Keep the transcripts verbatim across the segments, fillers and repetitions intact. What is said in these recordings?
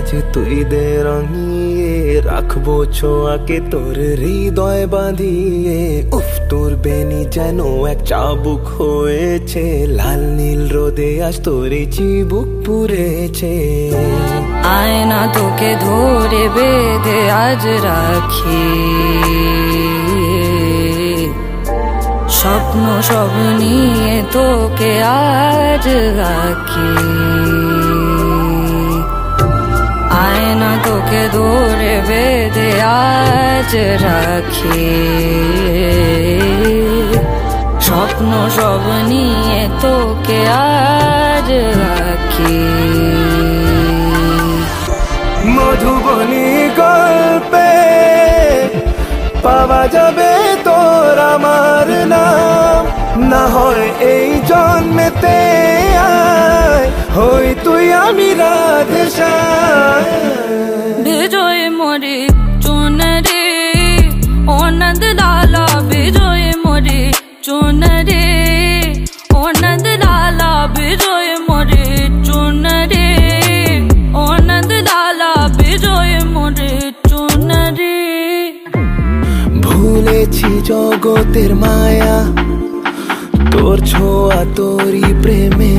আজ তুই দে রঙিয়ে, রাখবো ছোঁয়াকে তোর হৃদয় বাঁধিয়ে। উফ তোর বেনি যেন এক চাবুক হয়েছে, লাল নীল রোদে আজ তোর চিবুক পুড়েছে। আয়না তোকে ধরে বেঁধে আজ রাখি, স্বপ্ন সব নিয়ে তোকে আজ রাখি। আয়না তোকে ধরে বেঁধে আজ রাখি, স্বপ্ন সব নিয়ে তোকে আজ রাখি। মধুবনী গল্পে পাওয়া যাবে তোর আমার নাম, না হয় এই জন্মেতে আয় হই তুই আমি রাধে শ্যাম। বিজয় মরি চুনরে ও নন্দ লালা, বিজয় মরি চুনরে ও নন্দ লালা, বিজয় মরি চুনরে ও নন্দ লালা, বিজয় মরি চুনরে। ভুলেছি জগতের মায়া, তোর ছোঁয়া তোরই প্রেমে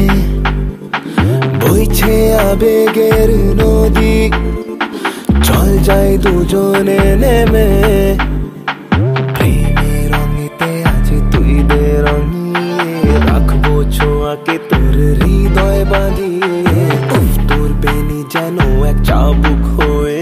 বইছে আবেগের নদী, চল যাই দুজনে নেমে। প্রেমের রঙিতে আজ তুই দে রঙিয়ে, রাখবো ছোঁয়াকে তোর হৃদয় বাঁধিয়ে। উফ তোর বেনি যেন এক চাবুক হয়ে